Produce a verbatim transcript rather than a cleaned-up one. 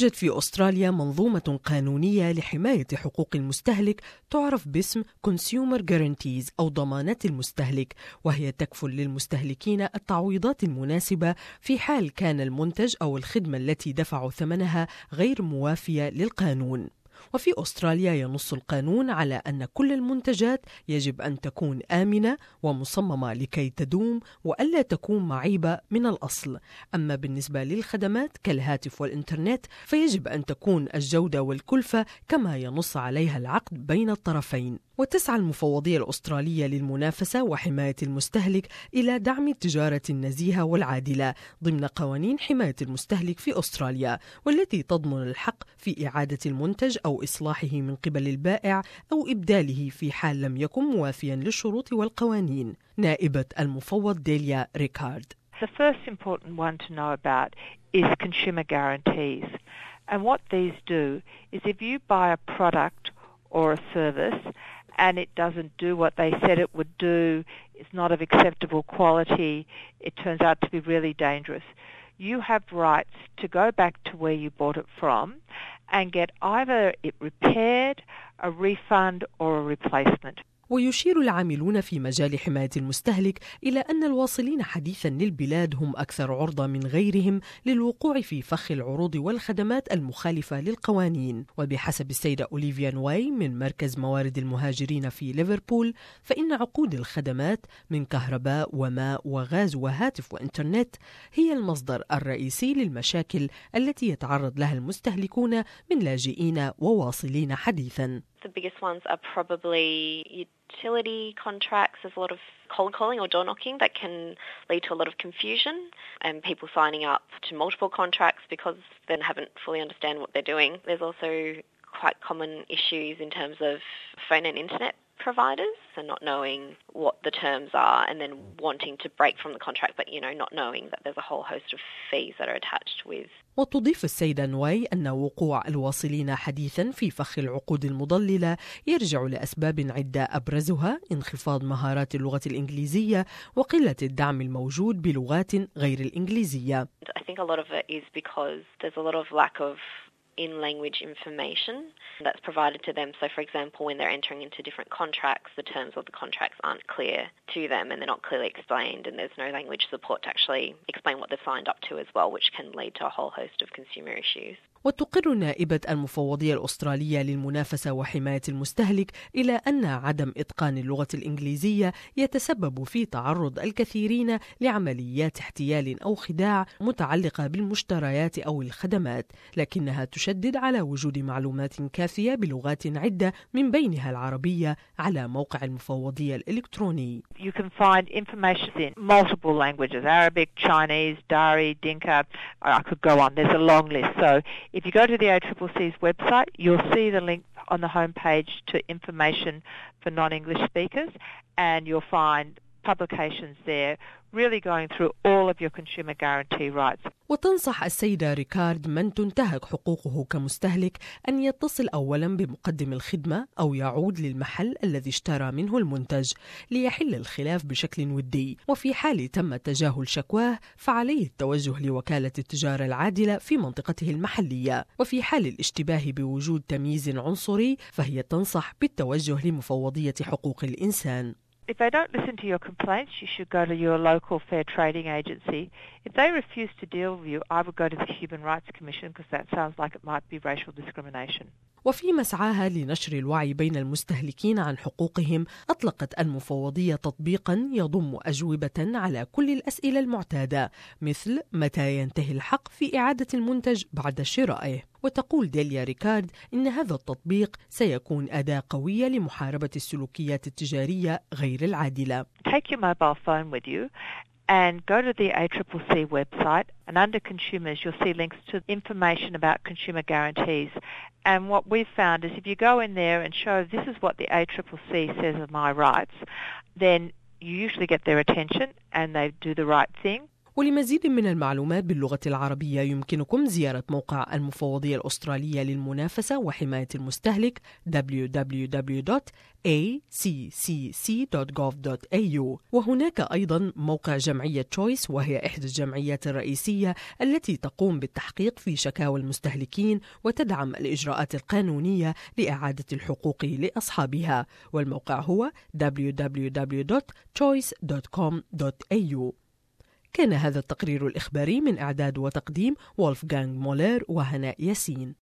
توجد في أستراليا منظومة قانونية لحماية حقوق المستهلك تعرف باسم Consumer Guarantees أو ضمانات المستهلك، وهي تكفل للمستهلكين التعويضات المناسبة في حال كان المنتج أو الخدمة التي دفعوا ثمنها غير موافية للقانون. وفي أستراليا ينص القانون على أن كل المنتجات يجب أن تكون آمنة ومصممة لكي تدوم وألا تكون معيبة من الأصل. أما بالنسبة للخدمات كالهاتف والإنترنت فيجب أن تكون الجودة والكلفة كما ينص عليها العقد بين الطرفين. وتسعى المفوضية الأسترالية للمنافسة وحماية المستهلك إلى دعم التجارة النزيهة والعادلة ضمن قوانين حماية المستهلك في أستراليا، والتي تضمن الحق في إعادة المنتج أو إصلاحه من قبل البائع أو إبداله في حال لم يكن موافيا للشروط والقوانين. نائبة المفوض ديليا ريكارد. The first important one to know about is consumer guarantees. And what these do is if you buy a product or a service and it doesn't do what they said it would do, it's not of acceptable quality, it turns out to be really dangerous, you have rights to go back to where you bought it from and get either it repaired, a refund or a replacement. ويشير العاملون في مجال حماية المستهلك إلى أن الواصلين حديثاً للبلاد هم أكثر عرضة من غيرهم للوقوع في فخ العروض والخدمات المخالفة للقوانين. وبحسب السيدة أوليفيا نواي من مركز موارد المهاجرين في ليفربول، فإن عقود الخدمات من كهرباء وماء وغاز وهاتف وإنترنت هي المصدر الرئيسي للمشاكل التي يتعرض لها المستهلكون من لاجئين وواصلين حديثاً. The biggest ones are probably utility contracts. There's a lot of cold calling or door knocking that can lead to a lot of confusion and people signing up to multiple contracts because they haven't fully understand what they're doing. There's also quite common issues in terms of phone and internet providers and not knowing what the terms are and then wanting to break from the contract but you know not knowing that there's a whole host of fees that are attached with. وتضيف السيدة نواي أن وقوع الواصلين حديثاً في فخ العقود المضللة يرجع لأسباب عدة أبرزها انخفاض مهارات اللغة الإنجليزية وقلة الدعم الموجود بلغات غير الإنجليزية. I think a lot of it is because there's a lot of lack of in-language information that's provided to them. So, for example, when they're entering into different contracts, the terms of the contracts aren't clear to them and they're not clearly explained and there's no language support to actually explain what they've signed up to as well, which can lead to a whole host of consumer issues. وتقر نائبة المفوضية الأسترالية للمنافسة وحماية المستهلك إلى أن عدم إتقان اللغة الإنجليزية يتسبب في تعرض الكثيرين لعمليات احتيال أو خداع متعلقة بالمشتريات أو الخدمات، لكنها تشدد على وجود معلومات كافية بلغات عدة من بينها العربية على موقع المفوضية الإلكتروني. You can find information in multiple languages, Arabic, Chinese, Dari, Dinka. I could go on. There's a long list. So if you go to the A C C C's website, you'll see the link on the homepage to information for non-English speakers, and you'll find publications there really going through all of your consumer guarantee rights. وتنصح السيدة ريكارد من تنتهك حقوقه كمستهلك أن يتصل أولاً بمقدم الخدمة أو يعود للمحل الذي اشترى منه المنتج ليحل الخلاف بشكل ودي، وفي حال تم تجاهل شكواه فعليه التوجه لوكالة التجارة العادلة في منطقته المحلية، وفي حال الاشتباه بوجود تمييز عنصري فهي تنصح بالتوجه لمفوضية حقوق الإنسان. If they don't listen to your complaints, you should go to your local fair trading agency. If they refuse to deal with you, I would go to the Human Rights Commission because that sounds like it might be racial discrimination. وفي مسعاها لنشر الوعي بين المستهلكين عن حقوقهم، أطلقت المفوضية تطبيقاً يضم أجوبة على كل الأسئلة المعتادة مثل متى ينتهي الحق في إعادة المنتج بعد شرائه. وتقول ديليا ريكارد إن هذا التطبيق سيكون أداة قوية لمحاربة السلوكيات التجارية غير العادلة. Take your mobile phone with you and go to the A C C C website, and under consumers you'll see links to information about consumer guarantees. And what we've found is if you go in there and show this is what the A C C C says are my rights, then you usually get their attention and they do the right thing. ولمزيد من المعلومات باللغة العربية يمكنكم زيارة موقع المفوضية الأسترالية للمنافسة وحماية المستهلك دبليو دبليو دبليو دوت إيه سي سي سي دوت جوف دوت إيه يو. وهناك أيضا موقع جمعية تشويس، وهي إحدى الجمعيات الرئيسية التي تقوم بالتحقيق في شكاوى المستهلكين وتدعم الإجراءات القانونية لإعادة الحقوق لأصحابها، والموقع هو دبليو دبليو دبليو دوت تشويس دوت كوم دوت إيه يو. كان هذا التقرير الإخباري من إعداد وتقديم وولفغانغ مولير وهناء ياسين.